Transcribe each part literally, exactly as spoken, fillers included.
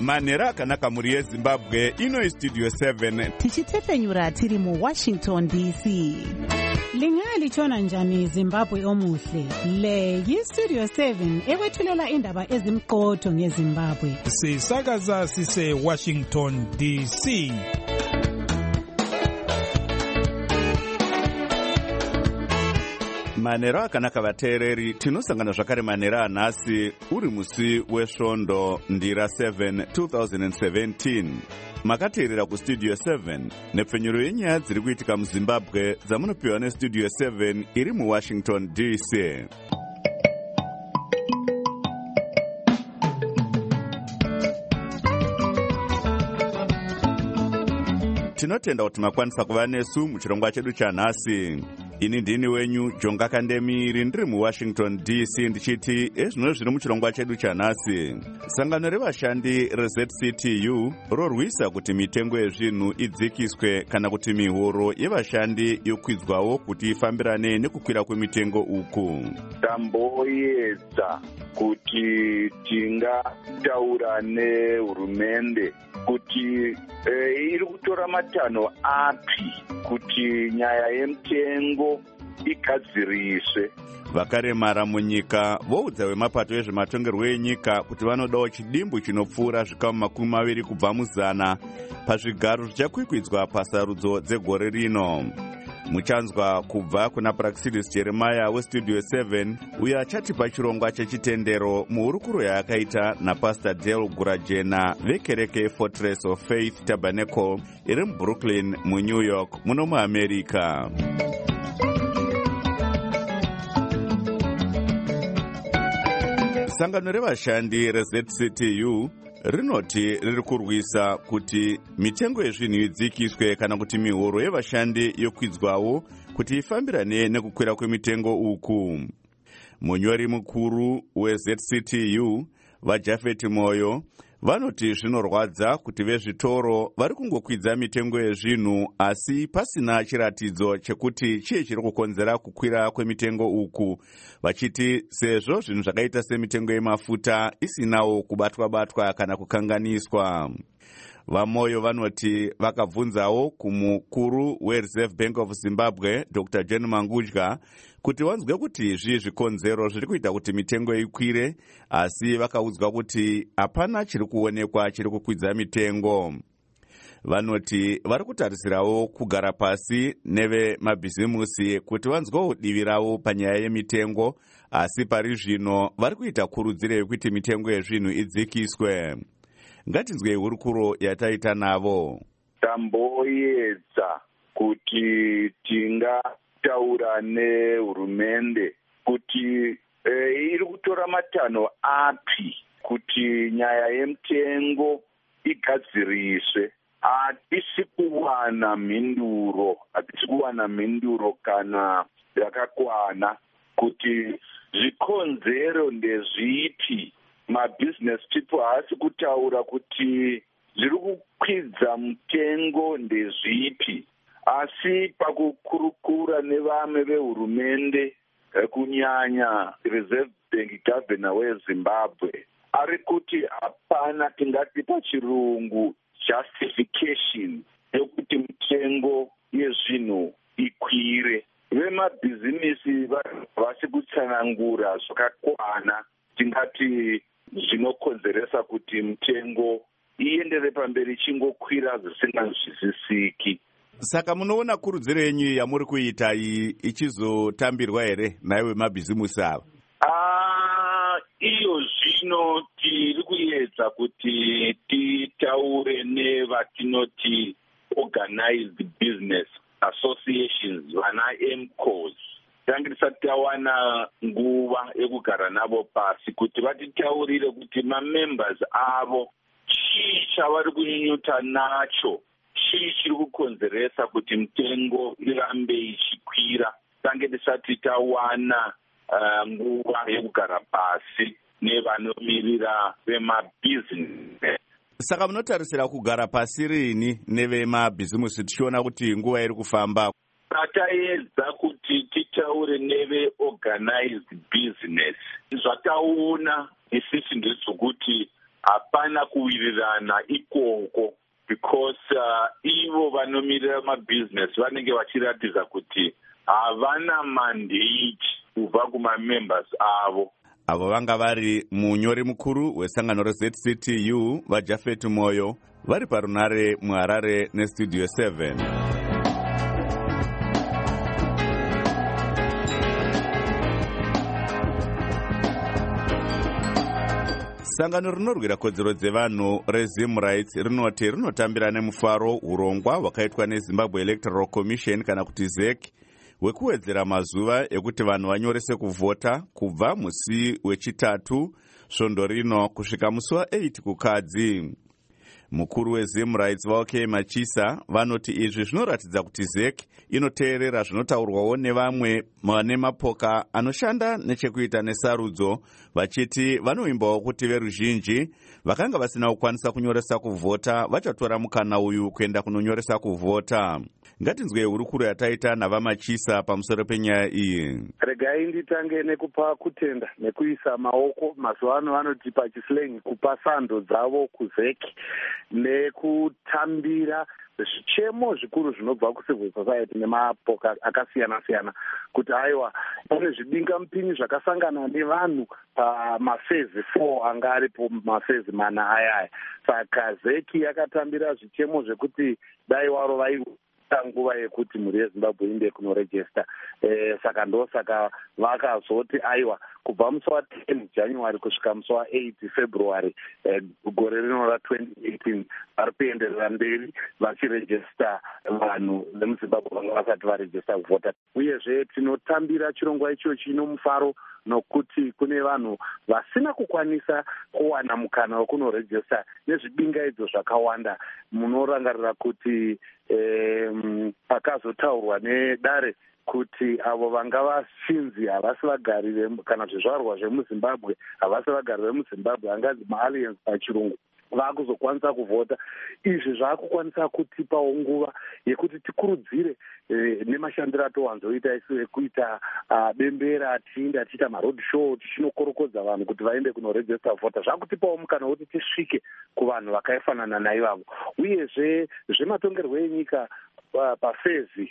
manhero akanaka mhuri yezimbabwe. Ino studio seven tichitefenyura tiri mu Washington D C. Lingaya lichona njani Zimbabwe omuhle? Le yi Studio seven ekwethulela indaba ezimqotho ngeZimbabwe. Sisakaza sise Washington D C. manhero akanaka vateereri, tinosangana zvakare manhero anhasi uri musi wesvondo ndira seven two thousand seventeen. Makateerera kustudio seven nepfenyuro yenyaya dziri kuitika muzimbabwe dzamunopiwa nestudio seven iri muwashington D C. Tinotenda kuti makwanisa kuva nesu muchirongwa chedu chanhasi. Ini ndini wenyu Jonga Kandemiri ndiri muWashington D C ndichiti ezvino zviri muchirongwa chedu chanhasi. Sangano revashandi reZ C T U rorwisa kuti mitengo yezvinhu idzikiswe kana kuti mihoro yevashandi yokwidzwawo kuti ifambirane nekukwira kwemitengo uku. Tamboedza kuti tingataura nehurumende kuti e, iri kutora matanho api kuti nyaya yemitengo igadziriswe. Vakaremara munyika voudza vemapato ezvematongerwo enyika kuti vanodawo chidimbu chinopfuura zvikamu makumi maviri kubva muzana pazvigaro zvichakwikwidzwa pasarudzo dzegore rino. Muchanzwa kubva kuna Praxidis Jeremiah westudio seven uyo achatipa chirongwa chechitendero muhurukuro yaakaita naPastor Dale Gurajena vekereke Fortress of Faith Tabernacle iri muBrooklyn muNew York muno muAmerica. Sangano revashandi reZ C T U rinoti riri kurwisa kuti mitengo yezvinhu idzikiswe kana kuti mihoro yevashandi yokwidzwawo kuti ifambirane nekukwira kwemitengo uku. Munyori mukuru weZ C T U vaJafet Moyo vanoti zvinorwadza kuti vezvitoro vari kungokwidza mitengo yezvinhu asi pasina chiratidzo chekuti chii chiri kukonzera kukwira kwemitengo uku, vachiti sezvo zvinhu zvakaita semitengo yemafuta isinawo kubatwa-batwa kana kukanganiswa. Vamoyo vanoti vakabvunzawo kumukuru weReserve Bank of Zimbabwe Doctor John Mangudya kuti wanzwe kuti zvii zvikonzero zviri kuita kuti mitengo ikwire, asi vakaudzwa kuti hapana chiri kuonekwa chiri kukwidza mitengo. Vanoti vari kutarisirawo kugara pasi nevemabhizimusi kuti vanzwewo divi ravo panyaya yemitengo, asi pari zvino vari kuita kurudziro yekuti mitengo yezvinhu idzikiswe. Ngatinzwei hurukuro yataita navo. Tamboedza kuti tingataura nehurumende kuti e, iri kutora matanho api kuti nyaya yemitengo igadziriswe. Hatisi kuwana mhinduro, hatisi kuwana mhinduro kana yakakwana kuti zvikonzero ndezvipi. Mabusiness people haasi kutaura kuti zviri kukwidza mutengo ndezvipi, asi pakukurukura nevamwe vehurumende kunyanya Reserve Bank Governor weZimbabwe ari kuti hapana, tingati pachirungu, justification yokuti mitengo yezvinhu ikwire. Vemabhizimisi havasi kutsanangura zvakakwana, tingati zvinokonzeresa kuti mitengo iendere pamberi chingokwira zvisinganzwisisiki. Saka munoona kurudziro yenyu yamuri kuita iyi ichizotambirwa here naiwe mabhizimusi ava? Ah, iyo zvino tiri kuedza kuti titaure nevatinoti organized business associations, vana M C O S. Tangi tisati tawana nguva yekugara navo pasi kuti vatitaurire kuti mamembers avo chii chavari kunyunyuta nacho, chii chiri kukonzeresa kuti mitengo irambe ichikwira. Tangi tisati tawana uh, nguva yekugara pasi nevanomirira vemabhizinesi. Saka munotarisira kugara pasi rini nevemabhizimusi tichiona kuti nguva iri kufamba? Tataedza kuti titaure neve-organized business. Zvataona isisi ndezvokuti hapana kuwirirana ikoko, because uh, ivo vanomirira mabhizinesi vanenge vachiratidza kuti havana mandate kubva kumamembers avo. Avo vanga vari munyori mukuru wesangano reZ C T U vaJafet Moyo vari parunare muHarare neStudio seven. Sangano rinorwira kodzero dzevanhu reZim Rights rinoti rinotambira nemufaro urongwa hwakaitwa neZimbabwe Electoral Commission kana kuti Z E C hwekuwedzera mazuva ekuti vanhu vanyorese kuvhota kubva musi wechitatu svondo rino kusvika musi wa8 kukadzi. Mukuru weZim Rights vaOK Machisa vanoti izvi zvinoratidza kuti Z E C inoteerera zvinotaurwawo nevamwe vane mapoka anoshanda nechekuita nesarudzo, vachiti vanoimbawo kuti veruzhinji vakanga vasina kukwanisa kunyoresa kuvhota vachatora mukana uyu kuenda kunonyoresa kuvhota. Ngatinzwe hurukuro yataita navaMachisa pamusoro penyaya iyi. Regai nditange nekupa kutenda nekuisa maoko, mazuva ano vanoti pachislengi kupa sando dzavo kuZ E C nekutambira zvichemo zvikuru zvinobva kucivil society nemapoka akasiyana siyana kuti aiwa pane zvibinga mupini zvakasangana nevanhu pamafezi four anga aripo mafezi mana ayaya. Saka Z E C yakatambira zvichemo zvekuti dai waro vai nguva yekuti mhuri yeZimbabwe inde kunorejesta. Eh, saka ndo saka vakazoti aiwa kubva musi wa10 January kusvika musi wa8 February eh, gore rino ra twenty eighteen vari kuenderera mberi vachirejesta vanhu vemuZimbabwe vanga vasati varejesta kuvhota. Uyezve tinotambira chirongwa icho chino mufaro nokuti kune vanhu vasina kukwanisa kuwana mukana wekunorejesta nezvibingaidzo zvakawanda. Munorangarira kuti eh, pakazotaurwa nedare kuti avo vanga vachinzi havasi vagari kana zvizvarwa zvemuZimbabwe havasi vagari vemuZimbabwe, anganzi maaliens pachirungu, vakuzokwanisa kuvhota. Izvi zvakukwanisa kutipawo nguva yekuti tikurudzire eh, nemashandiro atowanzoita isu ekuita uh, bembera tiinda tiita maroad show tichinokorekodza vanhu kuti vaende kunorejesta vhota. Zvakutipawo mukana wekuti tisvike kuvanhu vakaifanana naivavo. Uyezve zvematongerwo enyika pafezi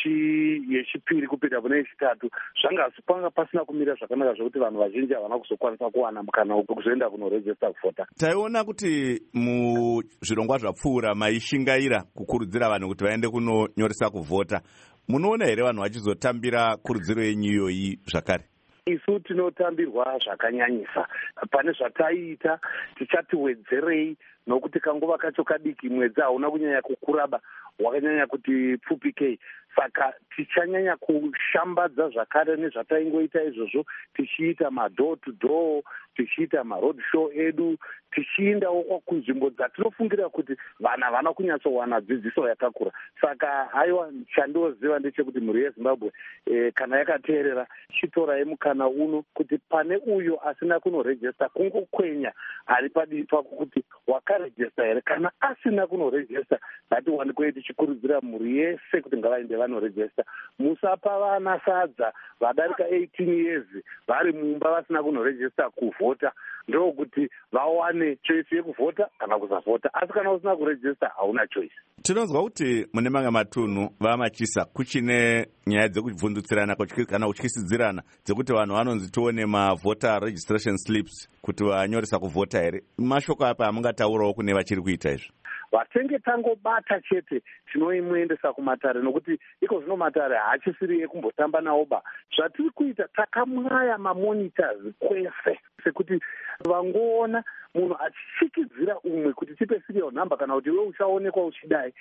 yechipiri kupinda kune yechitatu zvanga panga pasina kumira zvakanaka zvekuti vanhu vazhinji havana kuzokwanisa kuwana mukana wekuzoenda kunorejesta kuvhota. Taiona kuti muzvirongwa zvapfuura maishingaira kukurudzira vanhu kuti vaende kunonyoresa kuvhota. Munoona here vanhu vachizotambira kurudziro yenyu iyoyi zvakare? Isu tinotambirwa zvakanyanyisa. Pane zvataiita tichatiwedzerei nokuti kanguva kacho kadiki, mwedzi hauna kunyanya kukuraba, wakanyanya kuti pfupikei. Saka tichanyanya kushambadza zvakare nezvataingoita izvozvo, tichiita madoor to door, tichiita maroad show edu, tichiindawo kunzvimbo dzatinofungira kuti vanhu havana kunyatsowana dzidziso yakakura. Saka haiwa chandoziva ndechekuti mhuri yeZimbabwe e, kana yakateerera chitorai mukana uno kuti pane uyo asina kunorejesta kungokwenya ari padivi pako kuti wakarejesta here. Kana asina kunorejesta ngatiwanikwe tichikurudzira mhuri yese kuti ngavaende vanorejesta. Musapa vana sadza vadarika eighteen years vari mumba vasina kunorejesta kuvhota, ndokuti vawane choice yekuvhota kana kusavhota. Asi kana usina kurejesta hauna choice. Tinonzwa kuti mune mamwe matunhu vaMachisa kuchine nyaya dzekubvundutsirana kana kutyisidzirana dzekuti vanhu vanonzi tione mavhota registration slips kuti vanyoresa kuvhota here. Mashoko apa amungataurawo kune vachiri kuita izvi? Vatenge tangobata chete tinoimuendesa kumatare, nokuti iko zvino matare haachisiri ekumbotamba nawo ba. Zvatiri kuita takamwaya mamonitors kwese sekuti vangoona munhu achichikidzira umwe kuti tipe serial number kana kuti wewe uchaonekwa uchidai,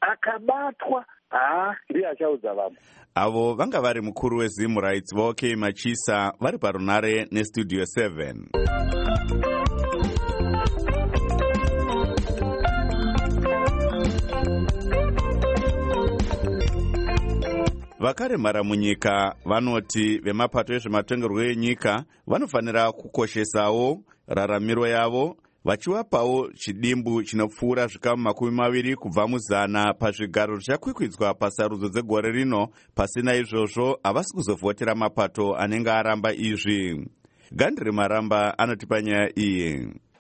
akabatwa haa ndiye achaudza vamwe. Avo vanga vari mukuru weZim Rights vaOK Machisa vari parunare neStudio seven. Vakaremara munyika vanoti vemapato ezvematongerwo enyika vanofanira kukoshesawo raramiro yavo vachivapawo chidimbu chinopfuura zvikamu makumi maviri kubva muzana pazvigaro zvichakwikwidzwa pasarudzo dzegore rino. Pasina izvozvo havasi kuzovhotera mapato anenge aramba izvi. Gandri Maramba anotipa nyaya iyi.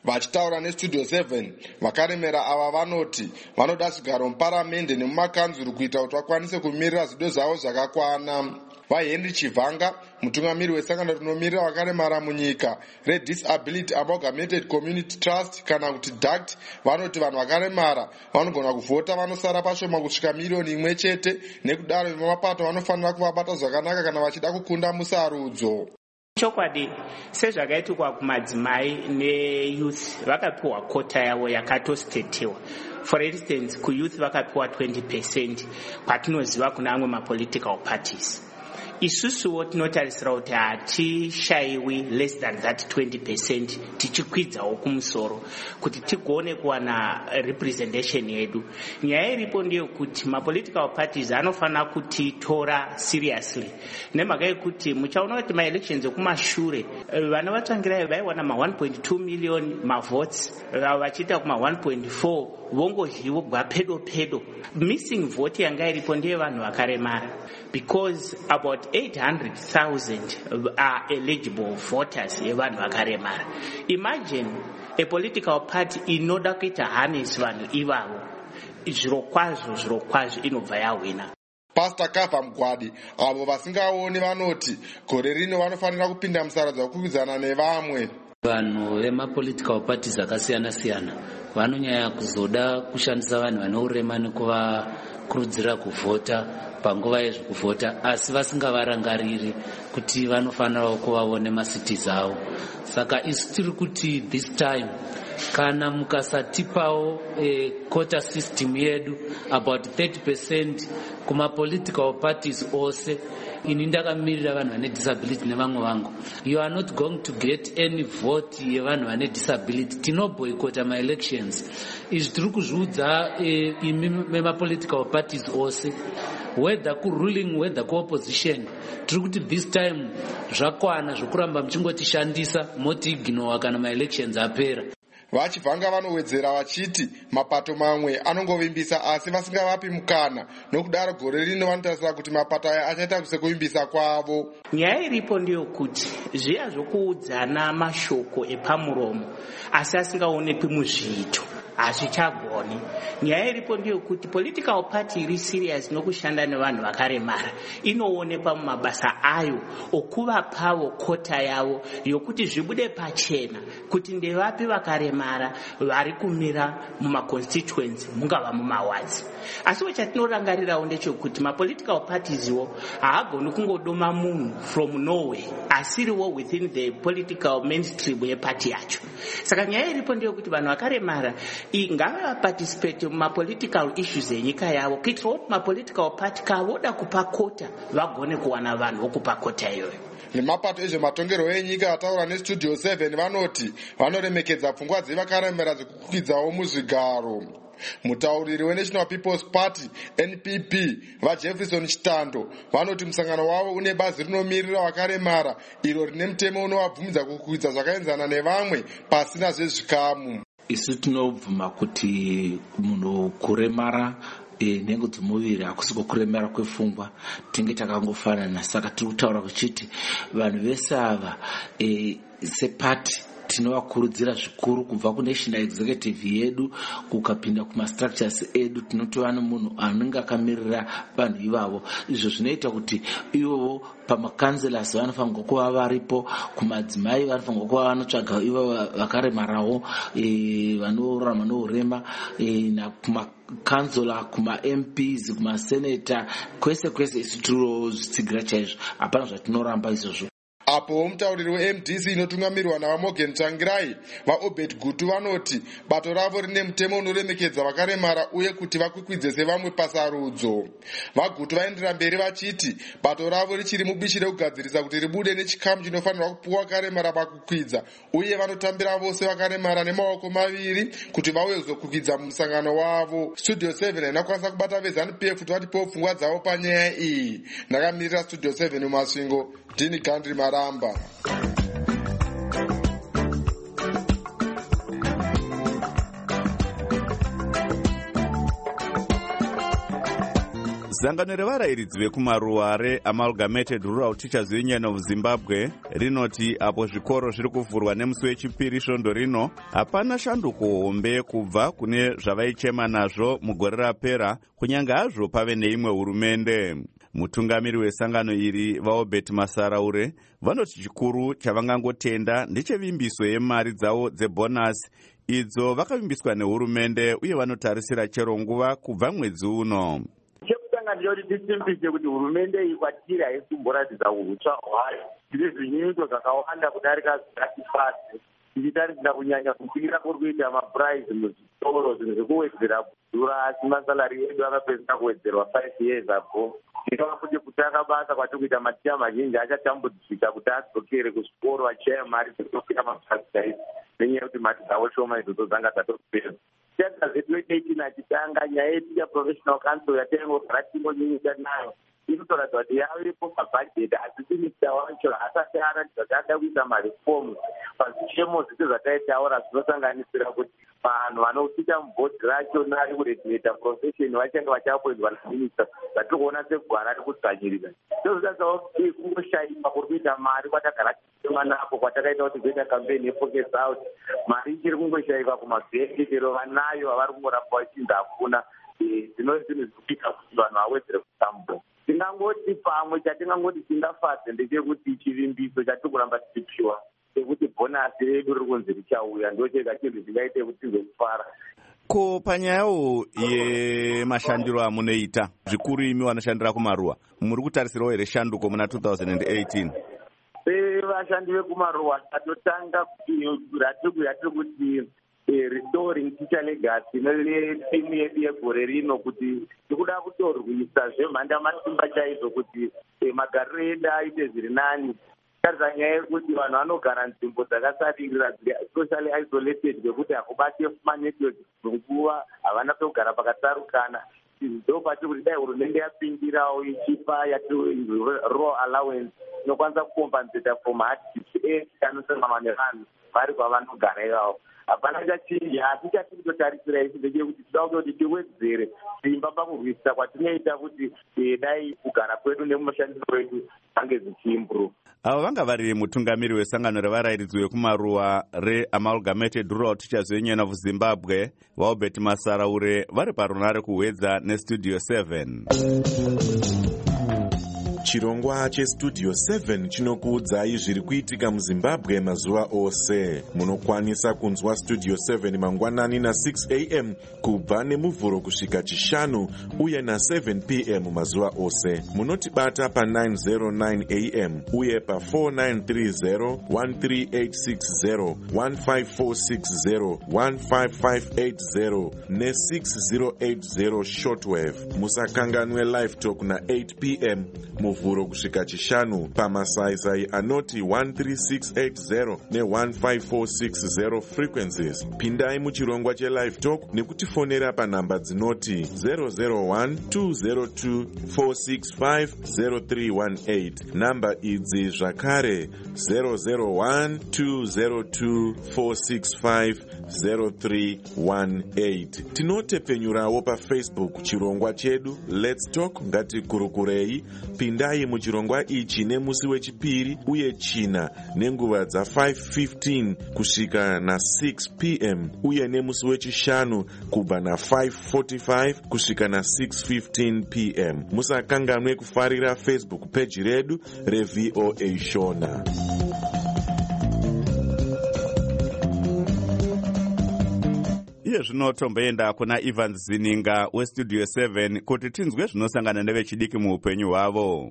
Vachitaura nestudio seven, vakaremera ava vanoti vanoda zvigaro muparamende nemumakanzuru kuita kuti vakwanise kumirira zido zvavo zvakakwana. VaHenry Chivanga, mutungamiri wesangano rinomirira vakaremara munyika reDisability Amalgamated Community Trust kana kuti D A C T, vanoti vanhu vakaremara vanogona kuvhota vanosara pashoma kusvika miliyoni imwe chete, nekudaro vemapato vanofanira kuvabata zvakanaka kana vachida kukunda musarudzo. Chokwadi sezvakaitikwa kumadzimai neyouth vakapiwa kota yavo yakatostetiwa. For instance, kuyouth vakapiwa twenty percent kwatinoziva kuna amwe mapolitical parties. Isusuwo tinotarisira kuti hatishayiwi less than that twenty percent tichikwidzawo kumusoro kuti tigone kuwana representation yedu. Nyaya iripo ndiyo kuti mapolitical parties anofanira kutitora seriously nemhaka yekuti muchaona kuti maelections ekumashure vana vatsvangirai vaiwana ma one point two million mavotes vachiita kuma one point four vongozhivogwa pedo pedo. Missing vote yanga iripo ndiye vanhu vakaremara, because about eight hundred thousand are eligible voters yevanhu vakaremara. Imagine a political party inoda kuita harness vanhu ivavo, zviro kwazvo zviro kwazvo inobva yawina. Pastor Kava Mugwadi, avo vasingaoni vanoti gore rino vanofanira kupinda musaradza wekukwikwidzana nevamwe. Vanhu vemapolitical parties akasiyana siyana vanonyanya kuzoda kushandisa vanhu vane urema nekuvakurudzira kuvhota panguva yezvekuvhota, asi vasingavarangariri kuti vanofanira kuvaone masitizi avo. Saka isu tiri kuti this time kana mukasatipawo e, quota system yedu about thirty percent kuma political parties ose, ini ndakamirira vanhu vane disability nevamwe vangu, you are not going to get any vote yevanhu vane disability. Tinoboycota my elections. Izvi tiri kuzviudza e, imi memapolitical parties ose, whether kuruling whether kuopposition, tiri kuti this time zvakwana zvokuramba muchingotishandisa moti ignore kana maelections apera. Vachivanga vanowedzera vachiti mapato mamwe anongovimbisa asi vasingavapi mukana, nokudaro gore rino vanotarisira kuti mapato aya achaita sekuvimbisa kwavo. Nyaya iripo ndiyo kuti zviya zvokuudzana mashoko epamuromo asi asingaonekwi muzviito hazvichagoni. Nyaya iripo ndiyo kuti political party iri serious nokushanda nevanhu vakaremara inoonekwa mumabasa ayo okuvapavo kota yavo yokuti zvibude pachena kuti ndevapi vakaremara vari kumira mumaconstituency mungava mumawadzi. Asi chatinorangarirawo ndechekuti mapolitical parties iwo haagoni kungodoma munhu from nowhere asiriwo within the political mainstream yeparty yacho. Saka nyaya iripo ndiyo kuti vanhu vakaremara ingava vaparticipate mumapolitical issues enyika yavo kuitira kuti mapolitical party kavoda kupa kota vagone kuwana vanhu vokupa kota iyoyo. Nemapato ezvematongerwo enyika ataura nestudio seven vanoti vanoremekedza pfungwa dzevakaremera zvekukwidzawo muzvigaro. Mutauriri weNational People's Party N P P vaJefferson Chitando vanoti musangano wavo une bazi rinomirira vakaremara iro rine mutemo unovabvumidza kukwidza zvakaenzana nevamwe pasina zvezvikamu. Isu tinobvuma kuti munhu kuremara e, nhengo dzemuviri hakusiko kuremara kwepfungwa tinge takangofanana. Saka tiri kutaura kuchiti vanhu vese ava e, sepati tinovakurudzira zvikuru kubva kunational executive yedu kukapinda kumastructures edu tinotova nemunhu anenge akamirira vanhu ivavo. Izvo zvinoita kuti ivovo pamakanzelas vanofanirwa kuva varipo, kumadzimai vanofanirwa kuva vanotsvaga ivo vakaremarawo vanorarama nourema, nakumakanzola, kuma-M Ps, kumaseneta, kwese kwese isu tirozvitsigira chaizvo, hapana zvatinoramba izvozvo. Apo mutauriri weM D C inotungamirwa navaMorgan Tsvangirai vaObed Gutu vanoti bato ravo rine mutemo unoremekedza vakaremara uye kuti vakwikwidze sevamwe pasarudzo. VaGutu vaendera mberi vachiti bato ravo richiri mubishi rekugadzirisa kuti ribude nechikamu chinofanirwa kupuwa vakaremara pakukwidza, uye vanotambira vose vakaremara nemaoko maviri kuti vauye kuzokwidza mumusangano wavo. Studio seven inakwanisa kubata veZanu P F kuti vatipewo pfungwa dzavo panyaya iyi. Ndakamirira Studio seven mumasvingo, ndini Gandri Maramba. Sangano revarairidzi vekumaruwa reAmalgamated Rural Teachers Union of Zimbabwe rinoti apo zvikoro zviri kuvhurwa nemusi wechipiri svondo rino hapana shanduko hombe kubva kune zvavaichema nazvo mugore rapera, kunyange hazvo pave neimwe hurumende. Mutungamiri wesangano iri vaObert Masaraure vanoti chikuru chavangangotenda ndechevimbiso yemari dzavo dzebonasi idzo vakavimbiswa nehurumende uye vanotarisira chero nguva kubva mwedzi uno. Chekutanga ndiyoti tisimbise kuti hurumende iyi kwatiri haisimboratidza uhutsva hwayo. Zvine zvinyinyito zvakawanda kudarika zvisatifadzi. Tichitarisira kunyanya kukwira kuri kuita mapuraizi muzvitoro, zvinhu zvekuwedzera kudhura, asi masalari edu akapedzisa kuwedzerwa five years ago. Tinova kuti kutanga basa kwatiri kuita maticha mazhinji achatambudzika kuti adzokere kuzvikoro vachishaya mari dzekutofira mabhazi nenyaya yekuti mari dzavo shoma idzodzo dzanga dzatopera. Tichadza zedu eighteen achitanga nyaya yeteacher professional council yataingogara timbonyinyika nayo inotoratidza kuti yaviripo pabhajeti, asi minisita wacho asati aratidza kuti ada kuita marifomu pazvichemo zvese zvataitaura zvinosanganisira kuti vanhu vanoita mubhodhi racho nari kuregulata profession vachange vachapoedzwa naminista zvatiri kuona segwara rekudzvanyirira. Ndozvitatsawo kungoshaiwa kuri kuita mari kwatagara tichitema napo kwatakaita kuti kuita kampeni yefocus out. Mari ichiri kungoshaiwa kumabhengi, chero vanayo havari kungorapwa vachinzi hakuna. Zvinova zvinhu zvikuita kuti vanhu vawedzere kutambura. Tingangoti pamwe chatingangoti tingafadze ndechekuti chivimbiso chatiri kuramba tichipiwa sekuti bhonasi redu riri kunzi richauya ndochega chinhu chingaite kuti tizokufara. Ko panyayo yemashandiro amunoita zvikuru imi vanoshandira kumaruwa muri kutarisirawo here shanduko muna two thousand eighteen? Vashandi vekumaruwa tatotanga ratiri kuti restoring teacher legacy netimu yedu yegore rino kuti tikuda kutorwisa zvemhanda masimba chaizvo kuti magariro edu aite zviri nani. Tarisa nyaya yekuti vanhu vanogara nzvimbo dzakasaririra socially isolated zvekuti hakubati manetwork nguva havana pekugara pakasarukana. Ndo patiri kuti dai hurumende yapindirawo ichipa yati raw allowance inokwanisa kukompensata for mahardship ese anosangana nevanhu vari kwavanogara ivavo. Hapana chachinji, asi chatiri kutotarisira isi ndechekuti toda kuti tiwedzere simba pakurwisa kwatinoita kuti dai kugara kwedu nemushandiro wedu zvange zvichiimprove. Avo vanga vari mutungamiri wesangano revarairidzi vekumaruwa reAmalgamated Rural Teachers Union of Zimbabwe vaObert Masaraure vari parunare kuhwedza nestudio seven. Chirongwa chestudio seven chinokuudzai zviri kuitika muZimbabwe mazuva ose. Munokwanisa kunzwa studio seven mangwanani na six a m kubva nemuvhuro kusvika chishanu uye na seven p m mazuva ose. Munotibata pa nine oh nine a m uye pa four nine three zero, one three eight six zero, one five four six zero, one five five eight zero ne six zero eight zero shortwave. Musakanganwe live talk na eight p m muvhuro kusvika chishanu pamasaisai anoti one three six eight zero ne one five four six zero frequencies. Pindai muchirongwa chelive talk nekutifonera panhamba dzinoti zero zero one two zero two four six five zero three one eight. Namba idzi zvakare zero zero one two zero two four six five zero three one eight. Tinotepenyurawo paFacebook chirongwa chedu Let's Talk ngatikurukurei. Pindai muchirongwa ichi nemusi wechipiri uye china nenguva dza five fifteen kusvika na six p m uye nemusi wechishanu kubva na five forty-five kusvika na six fifteen p m. Musakanganwe kufarira Facebook page redu reV O A Shona. Iye zvino tomboenda kuna Evans Zininga westudio seven kuti tinzwe zvinosangana nevechidiki muupenyu hwavo.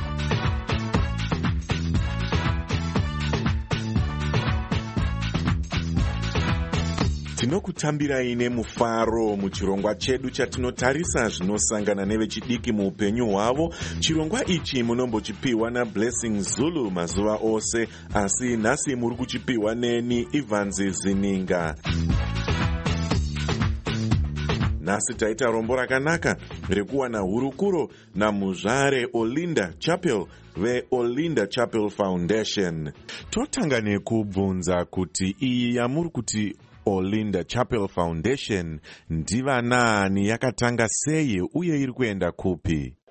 Tinokutambirai nemufaro muchirongwa chedu chatinotarisa zvinosangana nevechidiki muupenyu hwavo. Chirongwa ichi munombochipiwa naBlessing Zulu mazuva ose, asi nhasi muri kuchipiwa neni Evans Zininga. Nhasi taita rombo rakanaka rekuwana hurukuro namuzvare Olinda Chapel veOlinda Chapel Foundation. Totanga nekubvunza kuti iyi yamuri kuti Olinda Chapel Foundation ndivanani, yakatanga sei uye iri kuenda kupi?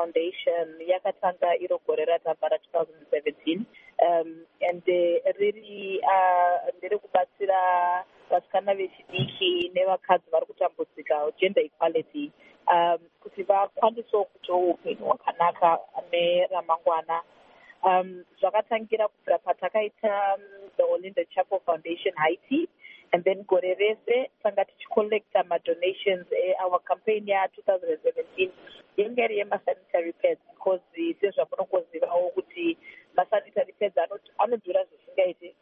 Foundation yakatanga iro gore ratamba ra twenty seventeen um, and uh, riri uh, ndiri kubatsira vasikana vechidiki nevakadzi vari kutambudzika gender equality um, kuti vakwanisewo kuitawo upenyu hwakanaka neramangwana. Um, zvakatangira kubvira patakaita um, the Olinda Chapel Foundation Haiti, and then gore rese tanga tichicollecta madonations e our campaign ya twenty seventeen yenge iri yemasanitary pads, because sezvamunozivawo kuti masanitary pads anodhura zvisingaiti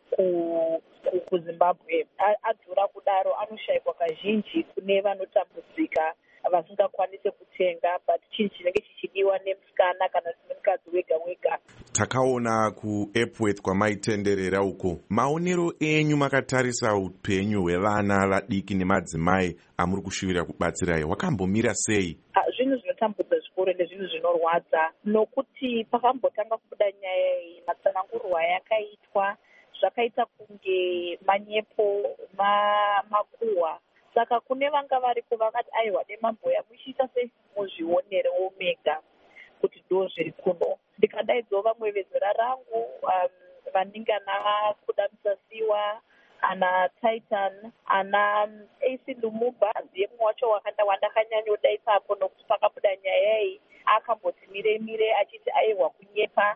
kuzimbabwe, adhura kudaro anoshayikwa kazhinji kune vanotambudzika vasingakwanise kutenga, but chinhu chinenge chichidiwa nemusikana kana nemukadzi wega wega. Takaona kuEpworth kwamaitenderera uko, maonero enyu makatarisa upenyu hwevana vadiki nemadzimai amuri kushuvira kubatsirai wakambomira sei? Zvinhu zvinotambudza zvikuru nezvinhu zvinorwadza, nokuti pakambotanga kubuda nyaya iyi matsanangurwa yakaitwa zvakaita kunge manyepo makuhwa. Saka kune vanga variko vakati aiwa demamboya muchiita sei muzvionerewo mega kuti ndo zviri kuno. Ndikadaidzawo vamwe vezera rangu um, vanenge ana Kudamisa Siwa, ana Titan, ana um, A C Lumumba, ndiye mumwe wacho wakanda wandakanyanya ipapo nokuti pakabuda nyaya iyi akamboti mire mire achiti aiwa kunyepa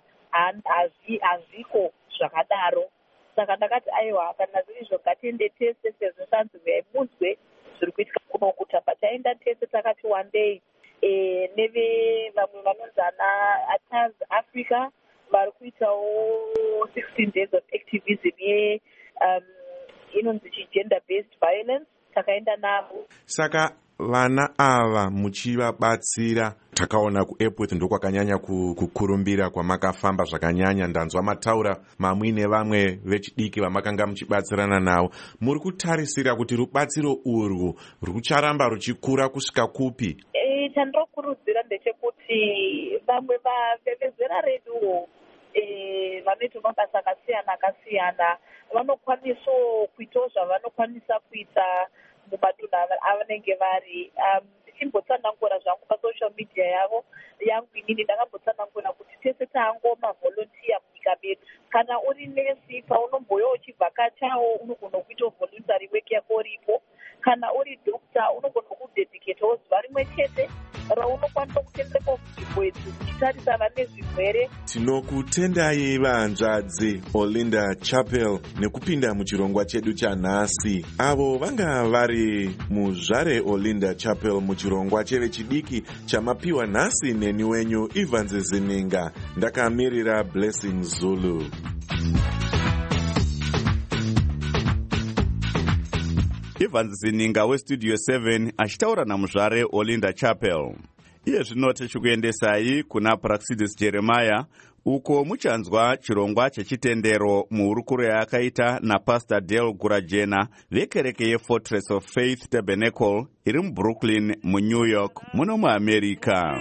hazviko zvakadaro. Saka ndakati aiwa kana zvirizvo ngatiende tese sezvo sanzi munzwe zviri kuitika kuno kuta. Pataenda tese takati one day e, neve vamwe vanonzi ana Ataz Africa vari kuitawo sixteen days of activism ye um, inonzi chi-gender based violence, takaenda navo. Saka vana ava muchivabatsira, takaona kuEpworth ndokwakanyanya kukurumbira kwamakafamba zvakanyanya, ndanzwa mataura mamwe nevamwe vechidiki vamakanga muchibatsirana navo. Muri kutarisira kuti rubatsiro urwu rucharamba ruchikura kusvika kupi? E, chandinokurudzira ndechekuti vamwe vezera reduwo e, vanoita mabasa akasiyana akasiyana vanokwanisawo kuitawo zvavanokwanisa kuita mumadunhu avanenge vari. um, ndichimbotsanangura zvangu pasocial media yavo yangu inini ndakambotsanangura kuti tese taangoma volunteer munyika medu. Kana uri nesi paunomboya uchivhakachawo unogona kuitawo voluntary work yako uripo. Kana uri doctor unogona kudedicatawo zuva rimwe chete raunokwanisa kutendereka kunzvimbo idzi uchitarisa vane zvirwere. Tinokutendai vahanzvadzi Olinda Chapel nekupinda muchirongwa chedu chanhasi. Avo vanga vari muzvare Olinda Chapel muchirongwa chevechidiki chamapiwa nhasi neni wenyu Evans Zininga. Ndakamirira Blessing Zulu. Evans Zininga westudio seven achitaura namuzvare Olinda Chapel. Iye zvino tichikuendesai kuna Praxidis Jeremiah uko muchanzwa chirongwa chechitendero muhurukuro yakaita naPastor Dale Gurajena vekereke yeFortress of Faith Tabernacle iri muBrooklyn muNew York muno muAmerica.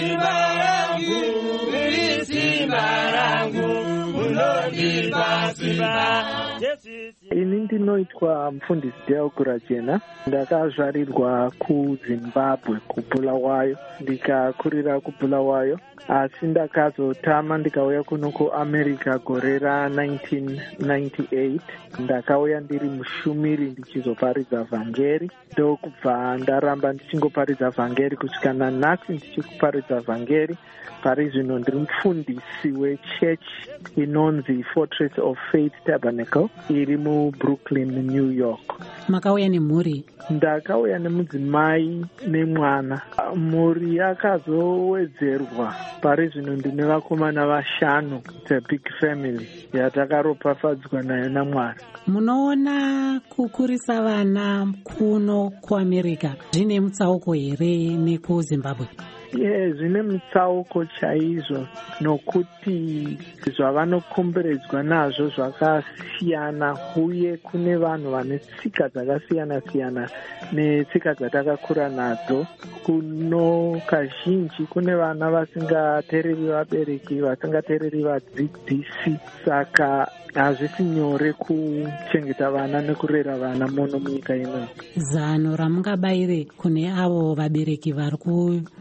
Ini ndinoitwa mufundisi Dale Gurajena. Ndakazvarirwa kuZimbabwe kuBulawayo, ndikakurira kuBulawayo, asi ndakazotama ndikauya kuno kuAmerica gore ra nineteen ninety-eight. Ndakauya ndiri mushumiri ndichizoparidza vhangeri, ndokubva ndaramba ndichingoparidza vhangeri kusvika nanhasi ndichikuparidza vhangeri. Pari zvino ndiri mufundisi wechechi inonzi Fortress of Faith Tabernacle iri muBrooklyn, New York. Makauya nemhuri? Ndakauya nemudzimai nemwana. Mhuri yakazowedzerwa. Pari zvino ndine vakomana vashanu. It's a big family yatakaropafadzwa nayo naMwari. Munoona kukurisa vana kuno kuAmerica zvine mutsauko here nekuZimbabwe? Ye, zvine mutsauko chaizvo, nokuti zvavanokomberedzwa nazvo zvakasiyana, uye kune vanhu vane tsika dzakasiyana siyana netsika dzatakakura nadzo. Kuno kazhinji kune vana vasingateereri vabereki, vasingateereri vadzidzisi, saka hazvisi nyore kuchengeta vana nekurera vana muno munyika ino. Zano ramungabayire kune avo vabereki vari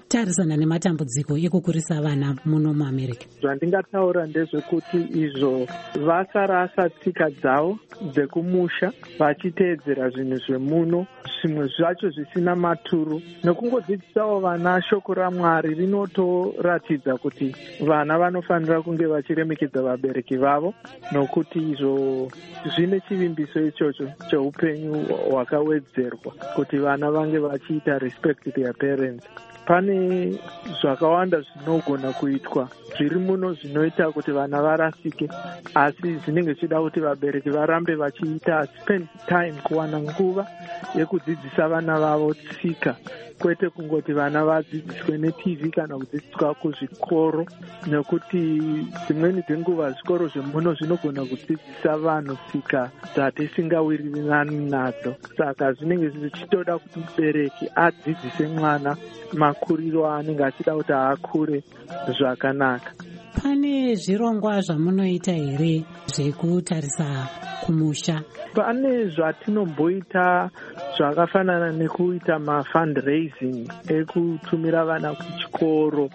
kutarisana nematambudziko ekukurisa vana muno muamerica? Zvandingataura ndezvekuti izvo vasarasa tsika dzavo dzekumusha vachiteedzera zvinhu zvemuno, zvimwe zvacho zvisina maturu. Nekungodzidzisawo vana shoko raMwari rinotoratidza kuti vana vanofanira kunge vachiremekedza vabereki vavo, nokuti izvo zvine chivimbiso ichocho cheupenyu hwakawedzerwa kuti vana vange vachiita respect their parents. Pane zvakawanda zvinogona kuitwa zviri muno zvinoita kuti vana varasike, asi zvinenge zvichida kuti vabereki varambe vachiita spend time, kuwana nguva yekudzidzisa vana vavo tsika, kwete kungoti vana vadzidziswe neT V kana kudzidziswa kuzvikoro, nekuti dzimweni dzenguva zvikoro zvemuno zvinogona kudzidzisa vanhu tsika dzatisingawirirani nadzo. Saka zvinenge zvichitoda kuti mubereki adzidzise mwana makuriro aanenge achida kuti akure zvakanaka. Pane zvirongwa zvamunoita here zvekutarisa kumusha? Pane zvatinomboita zvakafanana nekuita mafundraising ekutumira vana kuchikoro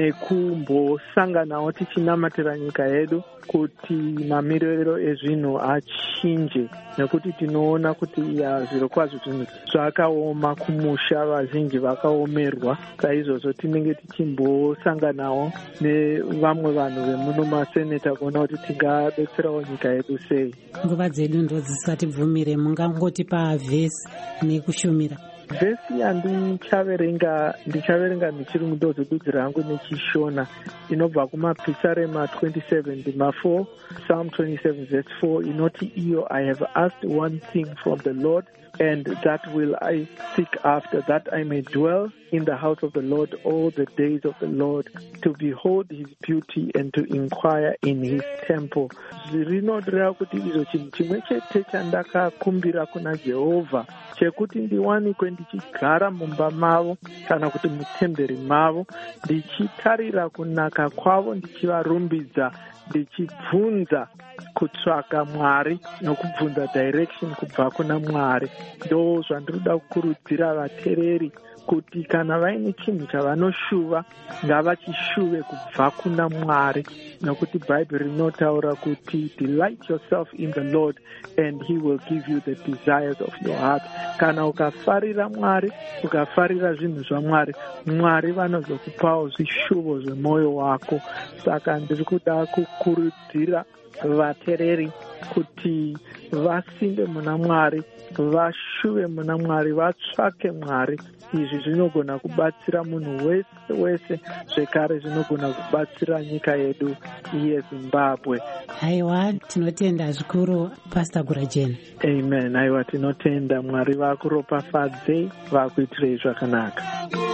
nekumbosanganawo tichinamatira nyika yedu kuti mamiriro ezvinhu achinje, nekuti tinoona kuti ya zviro kwazvo zvinhu zvakaoma kumusha, vazhinji vakaomerwa. Saizvozvo tinenge tichimbosanganawo nevamwe vanhu vemuno maseneta kuona kuti tingadetserawo nyika yedu sei. Nguva dzedu ndo dzisikatibvumire, mungangotipa vhesi nekushumira? Vhesi yandichaverenga ndichaverenga nechirungu ndozodudzi rangu nechishona, inobva kumapisarema twenty-seven ndima four, Psalm twenty-seven verse four, inoti iyo, I have asked one thing from the Lord, and that will I seek after, that I may dwell in the house of the Lord all the days of the Lord, to behold his beauty and to inquire in his temple. Zvirinodira kuti izvo chinhu chimwe chete chandakakumbira kuna Jehovha, chekuti ndiwanikwe ndichigara mumba mavo kana kuti mutemberi mavo, ndichitarira kunaka kwavo, ndichivarumbidza, ndichibvunza kutsvaka Mwari nokubvunza direction kubva kuna Mwari. Ndo zvandinoda kukurudzira vateereri kuti kana vaine chinhu chavanoshuva ngavachishuve kubva kuna Mwari, nokuti Bhaibheri rinotaura kuti delight yourself in the Lord and he will give you the desires of your heart. Kana ukafarira Mwari, ukafarira zvinhu zvaMwari, Mwari vanozokupawo zvishuvo zvemwoyo wako. Saka ndiri kuda kukurudzira vateereri kuti vasinde muna Mwari, vashuve muna Mwari, vatsvake Mwari. Izvi zvinogona kubatsira munhu wese wese, zvekare zvinogona kubatsira nyika yedu yeZimbabwe. Haiwa, tinotenda zvikuru Pastor Gurajena. Amen. Haiwa, tinotenda. Mwari vakuropafadze, vakuitirei zvakanaka.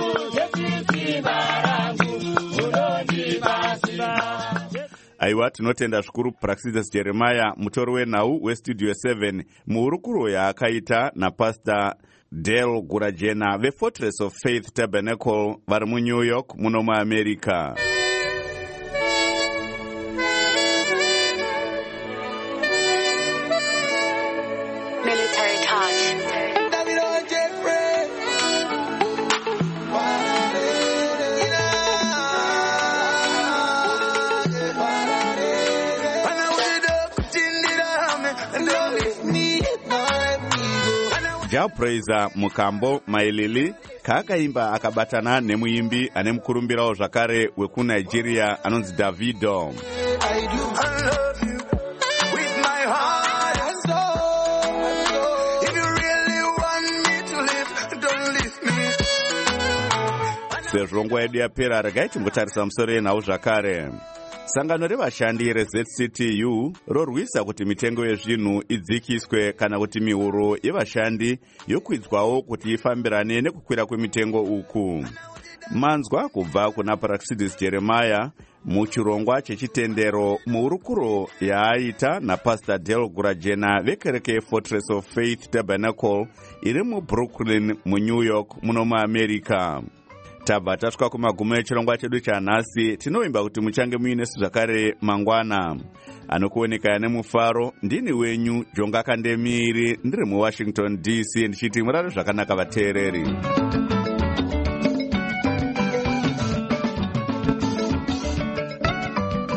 Aiwa, tinotenda zvikuru Praxedes Jeremiah, mutori wenhau westudio seven, muhurukuro yaakaita naPastor Dale Gurajena veFortress of Faith Tabernacle vari muNew York muno muAmerica. Military touch. Japraiser Mukambo Mailili kaakaimba akabatana nemuimbi ane mukurumbirawo zvakare wekuNigeria anonzi Davido. Sezvo nguva yedu yapera, regai timbotarisa musoro yenhau zvakare. Sangano revashandi reZ C T U rorwisa kuti mitengo yezvinhu idzikiswe kana kuti mihuro yevashandi yokwidzwawo kuti ifambirane nekukwira kwemitengo uku. Manzwa kubva kuna Praxedes Jeremiah muchirongwa chechitendero muhurukuro yaaita naPastor Dale Gurajena vekereke yeFortress of Faith Tabernacle iri muBrooklyn muNew York muno muAmerica. Tabva tasvika kumagumo echirongwa chedu chanhasi. Tinoimba kuti muchange muinesu zvakare mangwana. Anokuoneka nemufaro ndini wenyu Jonga Kandemiri, ndiri muWashington D C, ndichiti murare zvakanaka vateereri.